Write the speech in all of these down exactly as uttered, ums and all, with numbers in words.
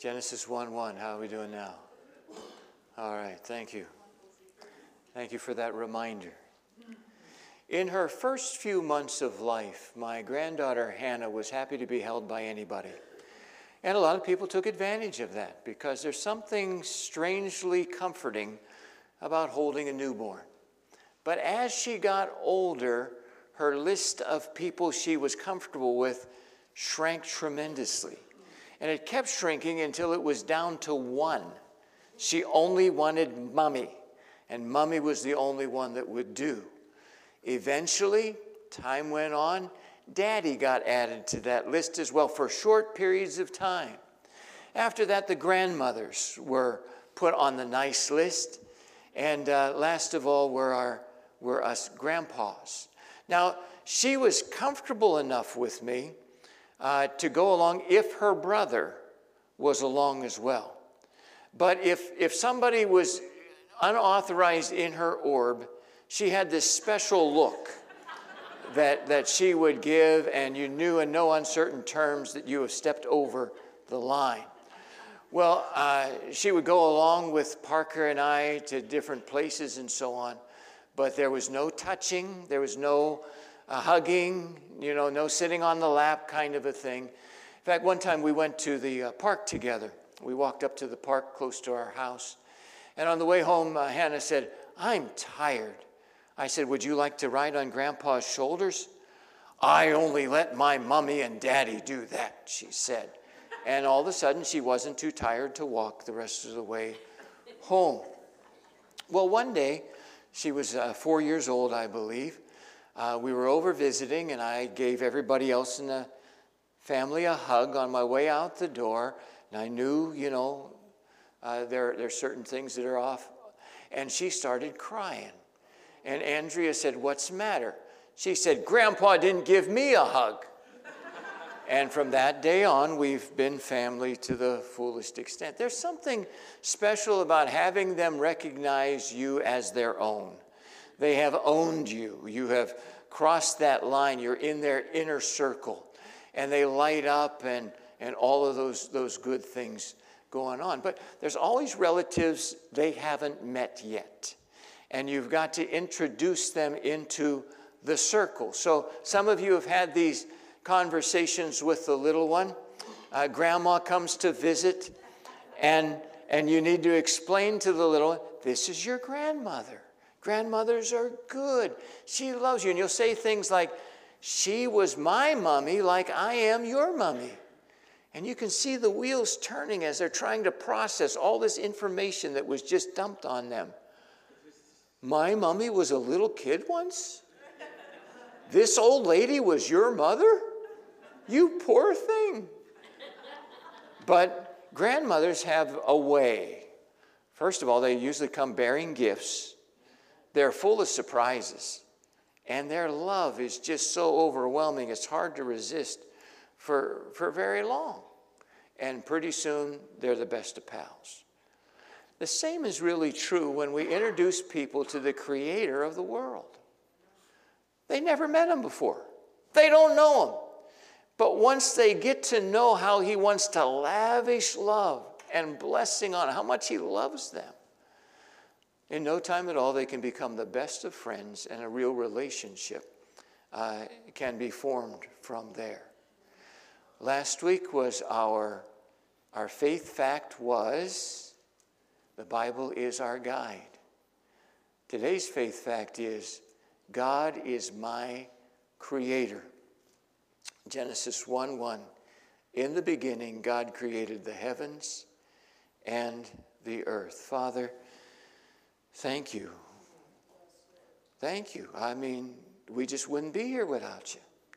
Genesis one one, how are we doing now? All right, thank you. Thank you for that reminder. In her first few months of life, my granddaughter Hannah was happy to be held by anybody. And a lot of people took advantage of that because there's something strangely comforting about holding a newborn. But as she got older, her list of people she was comfortable with shrank tremendously. And it kept shrinking until it was down to one. She only wanted Mommy, and Mommy was the only one that would do. Eventually, time went on, Daddy got added to that list as well for short periods of time. After that, the grandmothers were put on the nice list, and uh, last of all were, our, were us grandpas. Now, she was comfortable enough with me Uh, to go along if her brother was along as well. But if, if somebody was unauthorized in her orb, she had this special look that, that she would give, and you knew in no uncertain terms that you have stepped over the line. Well, uh, she would go along with Parker and I to different places and so on, but there was no touching, there was no Uh, hugging, you know, no sitting on the lap kind of a thing. In fact, one time we went to the uh, park together. We walked up to the park close to our house. And on the way home, uh, Hannah said, "I'm tired." I said, "Would you like to ride on Grandpa's shoulders?" "I only let my mommy and daddy do that," she said. And all of a sudden, she wasn't too tired to walk the rest of the way home. Well, one day, she was uh, four years old, I believe. Uh, we were over visiting, and I gave everybody else in the family a hug on my way out the door. And I knew, you know, uh, there, there are certain things that are off. And she started crying. And Andrea said, "What's the matter?" She said, "Grandpa didn't give me a hug." And from that day on, we've been family to the fullest extent. There's something special about having them recognize you as their own. They have owned you. You have crossed that line. You're in their inner circle. And they light up and, and all of those, those good things going on. But there's always relatives they haven't met yet. And you've got to introduce them into the circle. So some of you have had these conversations with the little one. Uh, grandma comes to visit, and, and you need to explain to the little one, "This is your grandmother. Grandmothers are good. She loves you." And you'll say things like, "She was my mommy like I am your mommy." And you can see the wheels turning as they're trying to process all this information that was just dumped on them. "My mommy was a little kid once? This old lady was your mother? You poor thing." But grandmothers have a way. First of all, they usually come bearing gifts. They're full of surprises, and their love is just so overwhelming, it's hard to resist for, for very long. And pretty soon, they're the best of pals. The same is really true when we introduce people to the creator of the world. They never met him before. They don't know him. But once they get to know how he wants to lavish love and blessing on how much he loves them, in no time at all, they can become the best of friends, and a real relationship uh, can be formed from there. Last week was our, our faith fact was, the Bible is our guide. Today's faith fact is, God is my creator. Genesis one one, "In the beginning, God created the heavens and the earth." Father, thank you. Thank you. I mean, we just wouldn't be here without you.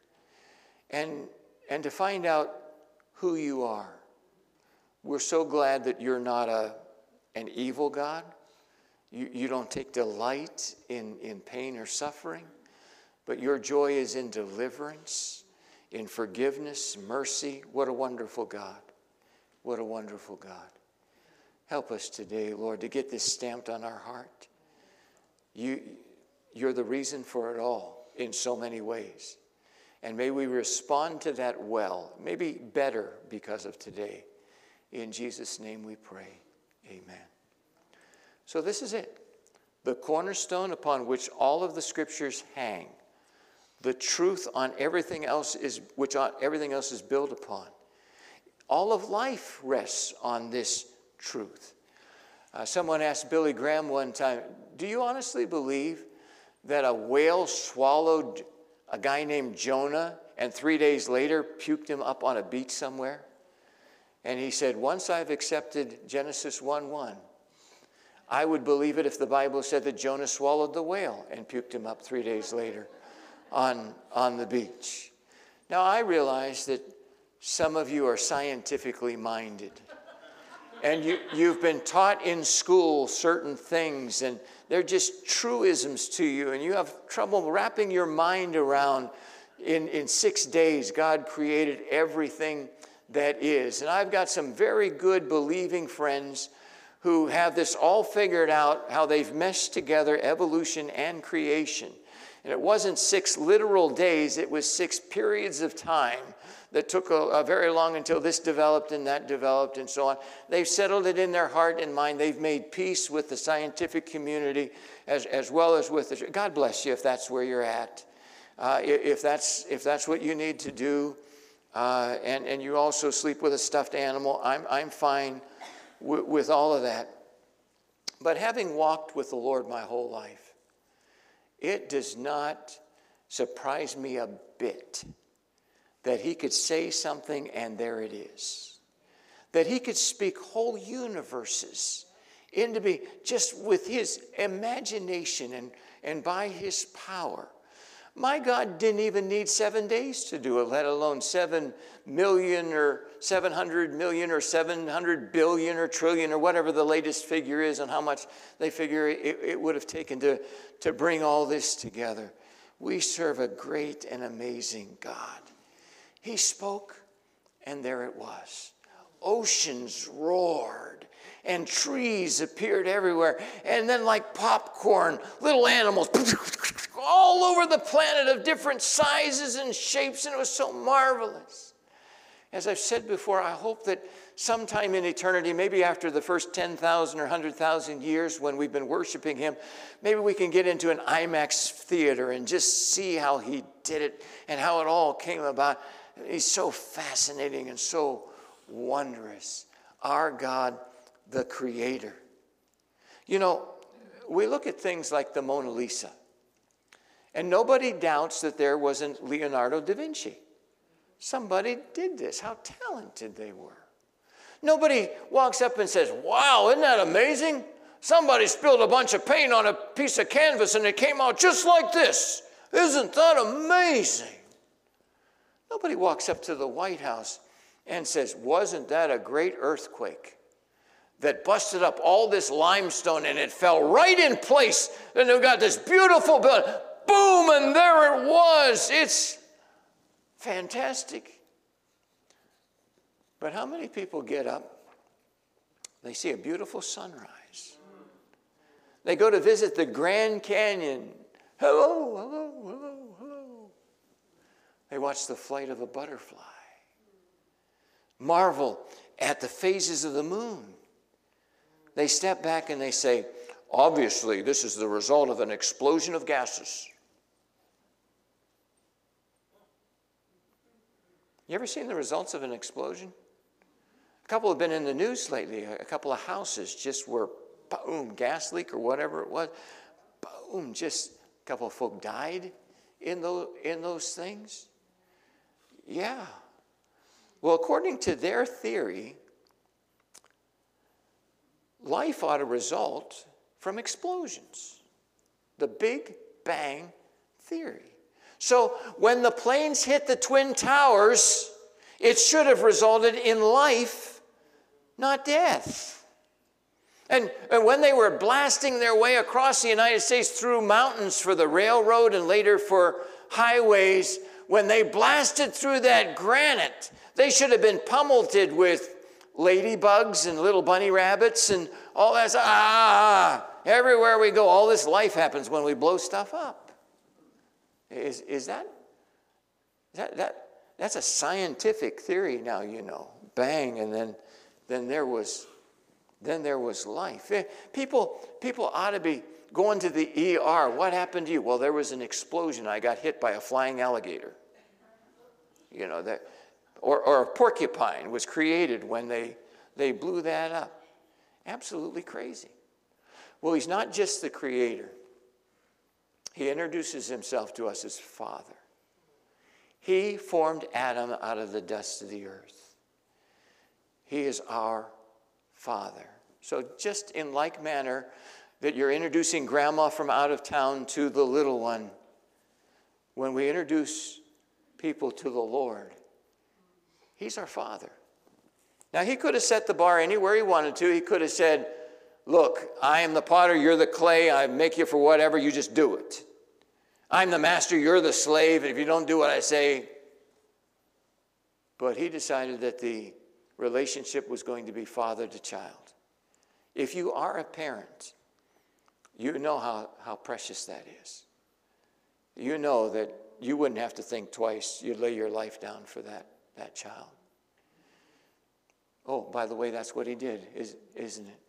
And, and to find out who you are. We're so glad that you're not a, an evil God. You, you don't take delight in, in pain or suffering, but your joy is in deliverance, in forgiveness, mercy. What a wonderful God. What a wonderful God. Help us today, Lord, to get this stamped on our heart. You, you're the reason for it all in so many ways. And may we respond to that well, maybe better because of today. In Jesus' name we pray. Amen. So this is it. The cornerstone upon which all of the scriptures hang. The truth on everything else is, which everything else is built upon. All of life rests on this truth. Uh, someone asked Billy Graham one time, do you honestly believe that a whale swallowed a guy named Jonah and three days later puked him up on a beach somewhere? And he said, once I've accepted Genesis one one, I would believe it if the Bible said that Jonah swallowed the whale and puked him up three days later on, on the beach. Now, I realize that some of you are scientifically minded. And you, you've been taught in school certain things, and they're just truisms to you, and you have trouble wrapping your mind around in, in six days God created everything that is. And I've got some very good believing friends who have this all figured out, how they've meshed together evolution and creation. And it wasn't six literal days, it was six periods of time that took a, a very long until this developed and that developed and so on. They've settled it in their heart and mind. They've made peace with the scientific community as, as well as with the... God bless you if that's where you're at. Uh, if, that's, if that's what you need to do, uh, and, and you also sleep with a stuffed animal, I'm, I'm fine w- with all of that. But having walked with the Lord my whole life, it does not surprise me a bit that he could say something and there it is. That he could speak whole universes into being just with his imagination and, and by his power. My God didn't even need seven days to do it, let alone seven million or seven hundred million or seven hundred billion or trillion or whatever the latest figure is on how much they figure it, it would have taken to, to bring all this together. We serve a great and amazing God. He spoke, and there it was. Oceans roared, and trees appeared everywhere. And then like popcorn, little animals all over the planet of different sizes and shapes, and it was so marvelous. As I've said before, I hope that sometime in eternity, maybe after the first ten thousand or one hundred thousand years when we've been worshiping him, maybe we can get into an IMAX theater and just see how he did it and how it all came about. He's so fascinating and so wondrous. Our God, the Creator. You know, we look at things like the Mona Lisa, and nobody doubts that there wasn't Leonardo da Vinci. Somebody did this. How talented they were. Nobody walks up and says, wow, isn't that amazing? Somebody spilled a bunch of paint on a piece of canvas and it came out just like this. Isn't that amazing? Nobody walks up to the White House and says, wasn't that a great earthquake that busted up all this limestone and it fell right in place? And they've got this beautiful building. Boom, and there it was. It's fantastic. But how many people get up, they see a beautiful sunrise. They go to visit the Grand Canyon. Hello, hello, hello, hello. They watch the flight of a butterfly. Marvel at the phases of the moon. They step back and they say, obviously, this is the result of an explosion of gases. You ever seen the results of an explosion? A couple have been in the news lately. A couple of houses just were, boom, gas leak or whatever it was. Boom, just a couple of folk died in those, in those things. Yeah. Well, according to their theory, life ought to result from explosions. The Big Bang Theory. So when the planes hit the Twin Towers, it should have resulted in life, not death. And, and when they were blasting their way across the United States through mountains for the railroad and later for highways, when they blasted through that granite, they should have been pummeled with ladybugs and little bunny rabbits and all that. Ah, everywhere we go, all this life happens when we blow stuff up. Is, is that, that, that, that's a scientific theory now, you know. Bang, and then then there was, then there was life. People, people ought to be going to the E R. What happened to you? Well, there was an explosion. I got hit by a flying alligator. You know, that, or, or a porcupine was created when they, they blew that up. Absolutely crazy. Well, he's not just the creator. He introduces himself to us as Father. He formed Adam out of the dust of the earth. He is our Father. So just in like manner that you're introducing grandma from out of town to the little one, when we introduce people to the Lord, he's our Father. Now, he could have set the bar anywhere he wanted to. He could have said, look, I am the potter, you're the clay, I make you for whatever, you just do it. I'm the master, you're the slave, and if you don't do what I say. But he decided that the relationship was going to be father to child. If you are a parent, you know how, how precious that is. You know that you wouldn't have to think twice. You'd lay your life down for that, that child. Oh, by the way, that's what he did, is, isn't it?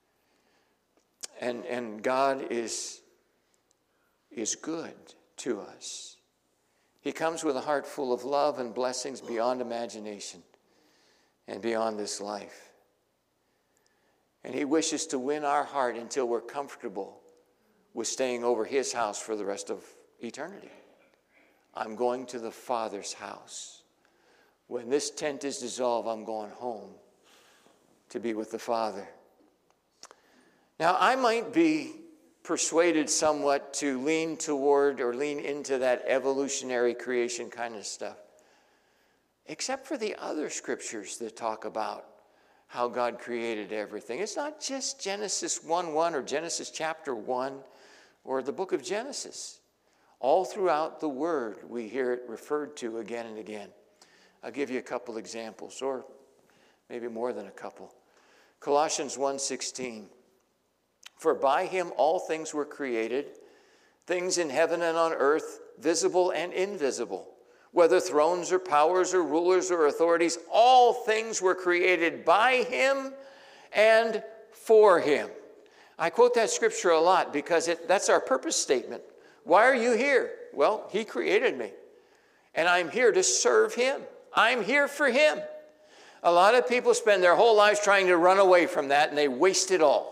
And, and God is, is good to us. He comes with a heart full of love and blessings beyond imagination and beyond this life. And he wishes to win our heart until we're comfortable with staying over his house for the rest of eternity. I'm going to the Father's house. When this tent is dissolved, I'm going home to be with the Father. Now, I might be persuaded somewhat to lean toward or lean into that evolutionary creation kind of stuff, except for the other scriptures that talk about how God created everything. It's not just Genesis one one or Genesis chapter one or the book of Genesis. All throughout the Word, we hear it referred to again and again. I'll give you a couple examples, or maybe more than a couple. Colossians one sixteen. For by him all things were created, things in heaven and on earth, visible and invisible, whether thrones or powers or rulers or authorities, all things were created by him and for him. I quote that scripture a lot because it, that's our purpose statement. Why are you here? Well, he created me, and I'm here to serve him. I'm here for him. A lot of people spend their whole lives trying to run away from that, and they waste it all.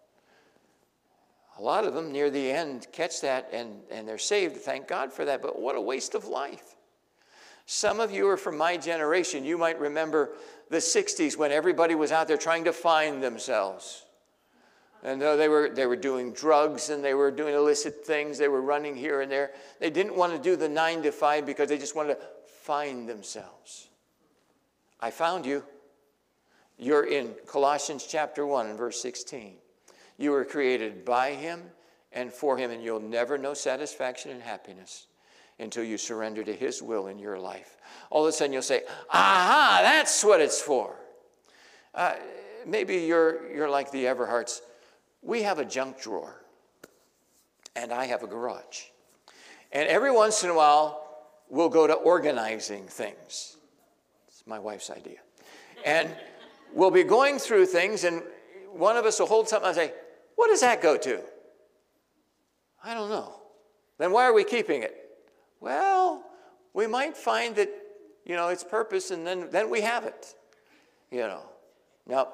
A lot of them near the end catch that and, and they're saved. Thank God for that. But what a waste of life. Some of you are from my generation. You might remember the sixties when everybody was out there trying to find themselves. And though they were, they were doing drugs and they were doing illicit things, they were running here and there. They didn't want to do the nine to five because they just wanted to find themselves. I found you. You're in Colossians chapter one and verse sixteen. You were created by him and for him, and you'll never know satisfaction and happiness until you surrender to his will in your life. All of a sudden you'll say, aha, that's what it's for. Uh, maybe you're, you're like the Everharts. We have a junk drawer, and I have a garage. And every once in a while, we'll go to organizing things. It's my wife's idea. And we'll be going through things, and one of us will hold something and say, what does that go to? I don't know. Then why are we keeping it? Well, we might find that, you know, its purpose, and then, then we have it. You know. Now,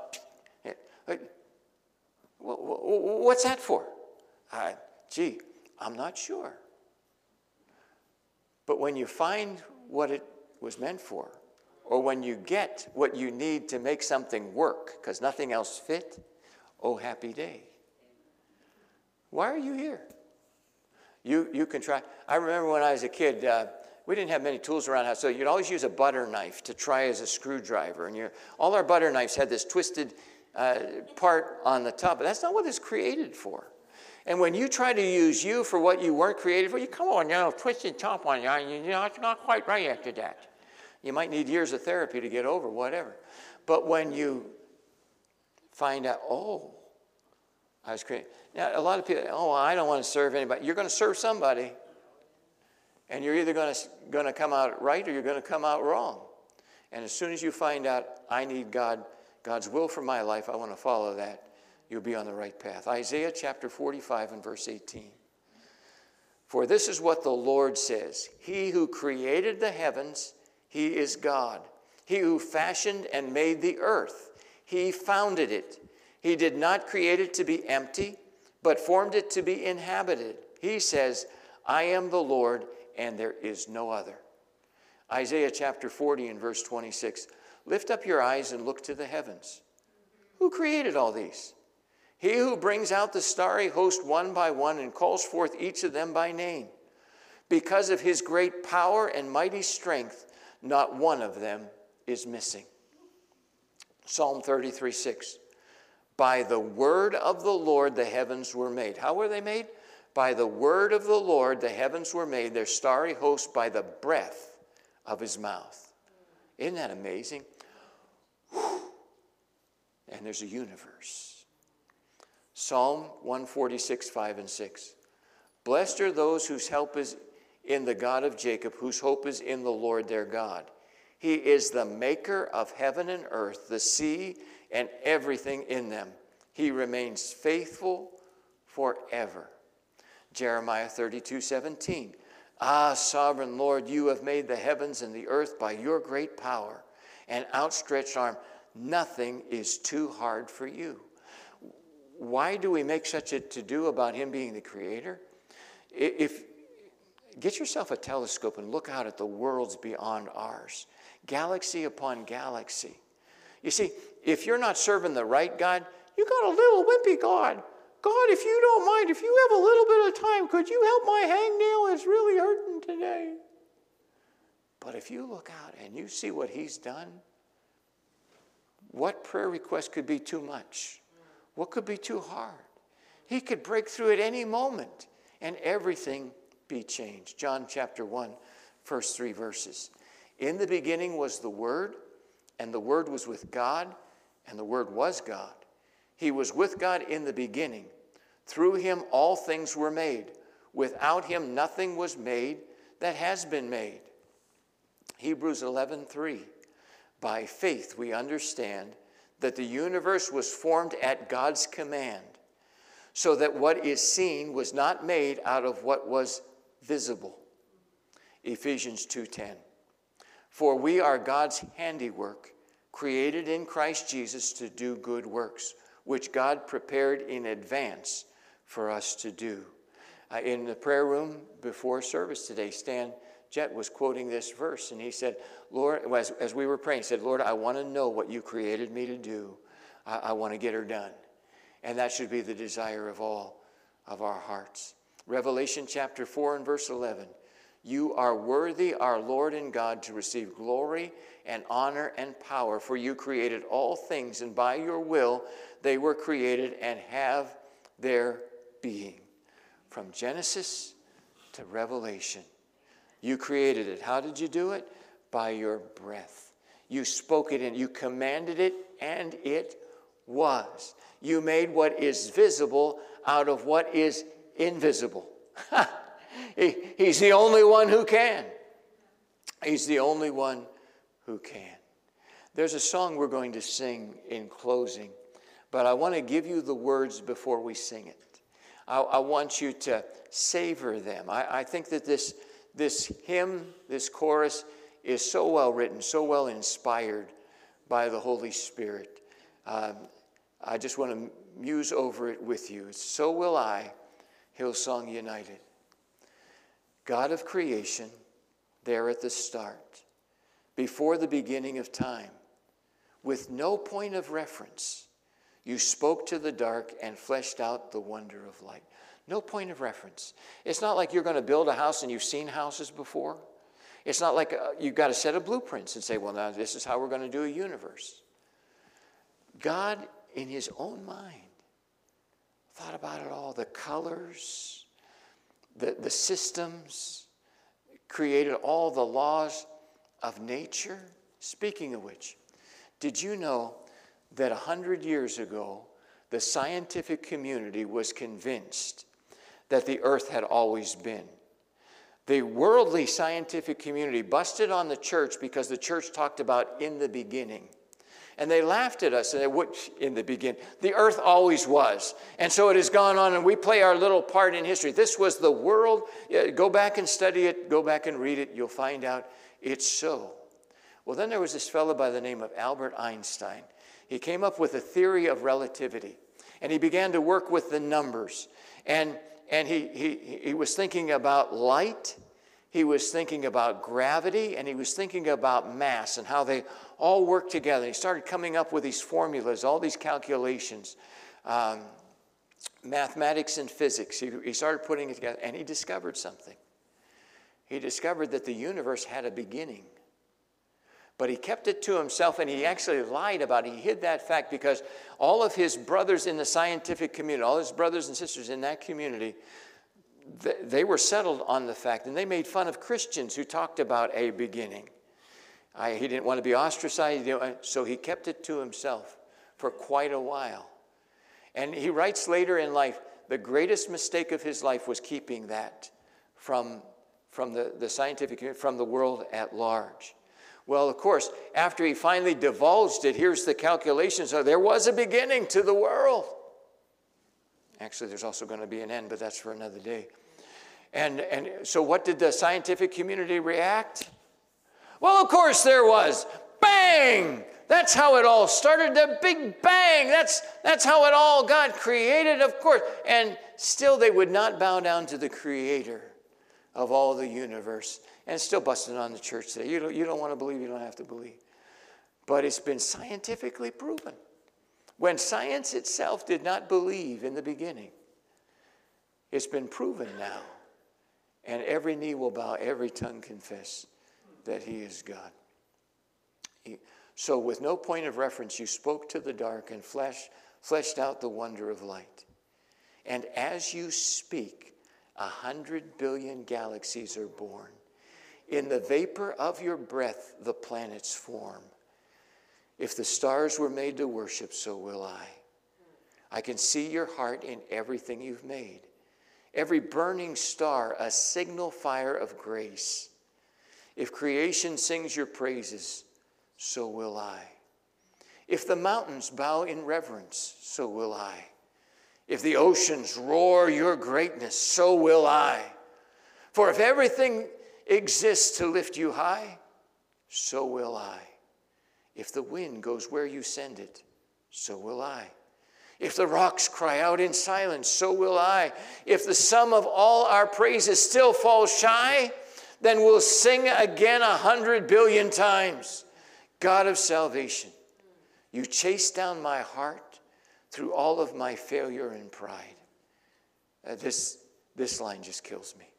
what's that for? Uh, gee, I'm not sure. But when you find what it was meant for, or when you get what you need to make something work, because nothing else fit, oh, happy day. Why are you here? You, you can try. I remember when I was a kid, uh, we didn't have many tools around the house, so you'd always use a butter knife to try as a screwdriver. And you're, all our butter knives had this twisted uh, part on the top, but that's not what it's created for. And when you try to use you for what you weren't created for, you come on, you know, twisted top on you, you know, it's not quite right after that. You might need years of therapy to get over, whatever. But when you find out, oh, I was created. Now, a lot of people, oh, I don't want to serve anybody. You're going to serve somebody, and you're either going to, going to come out right or you're going to come out wrong. And as soon as you find out, I need God, God's will for my life, I want to follow that, you'll be on the right path. Isaiah chapter forty-five and verse eighteen. For this is what the Lord says, he who created the heavens, he is God. He who fashioned and made the earth, he founded it. He did not create it to be empty, but formed it to be inhabited. He says, I am the Lord, and there is no other. Isaiah chapter forty and verse twenty-six. Lift up your eyes and look to the heavens. Who created all these? He who brings out the starry host one by one and calls forth each of them by name. Because of his great power and mighty strength, not one of them is missing. Psalm thirty-three six. By the word of the Lord the heavens were made. How were they made? By the word of the Lord the heavens were made, their starry host by the breath of his mouth. Isn't that amazing? Whew. And there's a universe. Psalm one forty-six, five and six. Blessed are those whose help is in the God of Jacob, whose hope is in the Lord their God. He is the maker of heaven and earth, the sea and everything in them. He remains faithful forever. Jeremiah thirty-two, seventeen. Ah, sovereign Lord, you have made the heavens and the earth by your great power and outstretched arm. Nothing is too hard for you. Why do we make such a to-do about him being the creator? If get yourself a telescope and look out at the worlds beyond ours, galaxy upon galaxy. You see, if you're not serving the right God, you got a little wimpy God. God, if you don't mind, if you have a little bit of time, could you help my hangnail? It's really hurting today. But if you look out and you see what he's done, what prayer request could be too much? What could be too hard? He could break through at any moment and everything be changed. John chapter one, first three verses. In the beginning was the Word, and the Word was with God, and the Word was God. He was with God in the beginning. Through him all things were made. Without him nothing was made that has been made. Hebrews eleven three. By faith we understand that the universe was formed at God's command, so that what is seen was not made out of what was visible. Ephesians two ten. For we are God's handiwork, created in Christ Jesus to do good works, which God prepared in advance for us to do. Uh, in the prayer room before service today, Stan Jett was quoting this verse, and he said, Lord, as, as we were praying, he said, Lord, I want to know what you created me to do. I, I want to get her done. And that should be the desire of all of our hearts. Revelation chapter four and verse eleven. You are worthy, our Lord and God, to receive glory and honor and power, for you created all things, and by your will they were created and have their being. From Genesis to Revelation, you created it. How did you do it? By your breath. You spoke it in. You commanded it, and it was. You made what is visible out of what is invisible. he, he's the only one who can. He's the only one who can. There's a song we're going to sing in closing, but I want to give you the words before we sing it. I, I want you to savor them. I, I think that this, this hymn, this chorus, is so well written, so well inspired by the Holy Spirit. Um, I just want to muse over it with you. It's So Will I, Hillsong United. God of creation, there at the start, before the beginning of time, with no point of reference, you spoke to the dark and fleshed out the wonder of light. No point of reference. It's not like you're going to build a house and you've seen houses before. It's not like uh, you've got a set of blueprints and say, well, now this is how we're going to do a universe. God, in his own mind, thought about it all. The colors, the, the systems, created all the laws of nature. Speaking of which, did you know that a hundred years ago, the scientific community was convinced that the earth had always been? The worldly scientific community busted on the church because the church talked about in the beginning. And they laughed at us, and they would, in the beginning. The earth always was. And so it has gone on, and we play our little part in history. This was the world. Go back and study it. Go back and read it. You'll find out it's so. Well, then there was this fellow by the name of Albert Einstein. He came up with a theory of relativity, and he began to work with the numbers. And, and he, he, he was thinking about light. He was thinking about gravity, and he was thinking about mass and how they all work together. He started coming up with these formulas, all these calculations, um, mathematics and physics. He, he started putting it together, and he discovered something. He discovered that the universe had a beginning. But he kept it to himself, and he actually lied about it. He hid that fact because all of his brothers in the scientific community, all his brothers and sisters in that community, they were settled on the fact, and they made fun of Christians who talked about a beginning. I, he didn't want to be ostracized, so he kept it to himself for quite a while. And he writes later in life, the greatest mistake of his life was keeping that from, from the, the scientific community, from the world at large. Well, of course, after he finally divulged it, here's the calculations. So there was a beginning to the world. Actually, there's also going to be an end, but that's for another day. And, and so what did the scientific community react? Well, of course there was. Bang! That's how it all started, the Big Bang. That's, that's how it all got created, of course. And still they would not bow down to the creator of all the universe. And it's still busting on the church today. You don't, you don't want to believe, you don't have to believe. But it's been scientifically proven. When science itself did not believe in the beginning, it's been proven now. And every knee will bow, every tongue confess that he is God. He, so with no point of reference, you spoke to the dark and flesh, fleshed out the wonder of light. And as you speak, a hundred billion galaxies are born. In the vapor of your breath, the planets form. If the stars were made to worship, so will I. I can see your heart in everything you've made. Every burning star, a signal fire of grace. If creation sings your praises, so will I. If the mountains bow in reverence, so will I. If the oceans roar your greatness, so will I. For if everything exists to lift you high, so will I. If the wind goes where you send it, so will I. If the rocks cry out in silence, so will I. If the sum of all our praises still falls shy, then we'll sing again a hundred billion times. God of salvation, you chased down my heart through all of my failure and pride. Uh, this, this line just kills me.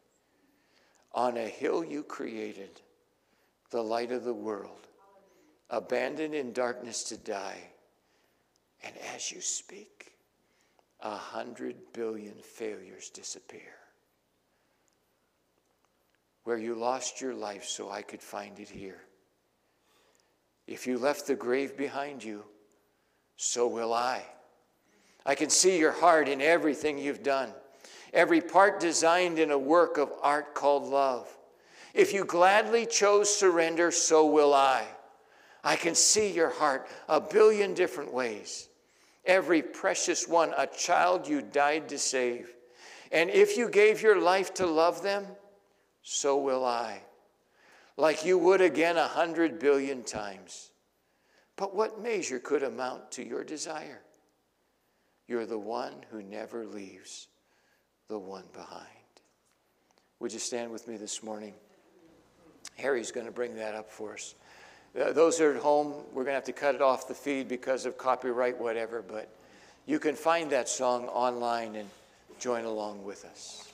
On a hill you created, the light of the world, abandoned in darkness to die. And as you speak, a hundred billion failures disappear. Where you lost your life so I could find it here. If you left the grave behind you, so will I. I can see your heart in everything you've done. Every part designed in a work of art called love. If you gladly chose surrender, so will I. I can see your heart a billion different ways. Every precious one, a child you died to save. And if you gave your life to love them, so will I. Like you would again a hundred billion times. But what measure could amount to your desire? You're the one who never leaves the one behind. Would you stand with me this morning? Harry's going to bring that up for us. Uh, those who are at home, we're going to have to cut it off the feed because of copyright, whatever, but you can find that song online and join along with us.